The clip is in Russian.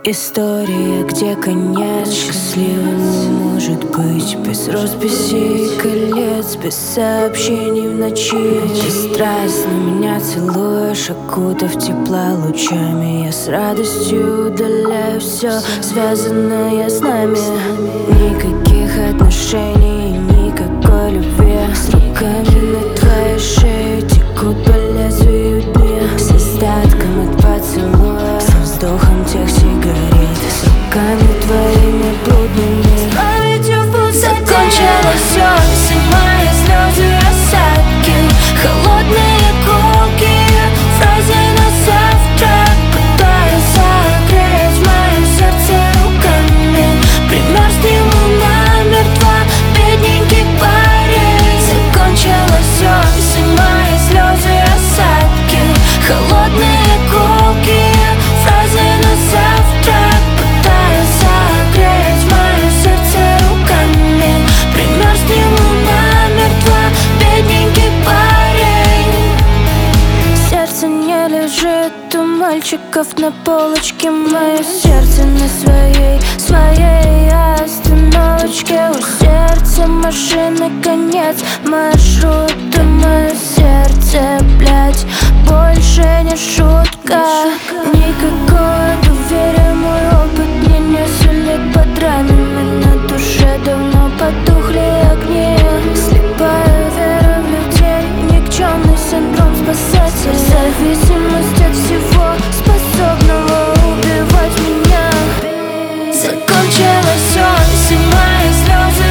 История, где конец счастливым не может быть. Без росписей и колец, без сообщений в ночи. Ты страстно меня целуешь, окутав тепла лучами. Я с радостью удаляю все, связанное с нами. Никаких отношений, никакой любви. С руками на твоей шее текут по лезвию дни. С остатком от поцелуя, со вздохом тех сигарет. С руками твоими блудными, с памятью в пустоте. Закончилось все, все мои слезы, осадки, холодные колкие фразы на завтрак. Пытаюсь согреть мое сердце руками. Примерзни, луна мертва, бедненький парень. Закончилось все, все мои слезы, осадки, холодные колкие фразы на завтрак. Пытаюсь согреть мое сердце руками. Примерзни, луна мертва, бедненький парень. Сердце не лежит у мальчиков на полочке. Мое сердце на своей остановочке. У сердца машины конец маршрута. Мое сердце, блядь, больше не шутка. Никакого доверия, мой опыт мне не сулит под ранами. На душе давно потухли огни. Слепая вера в людей, никчемный синдром спасателя. Зависимость от всего, способного убивать меня. Закончилось все, все мои слезы,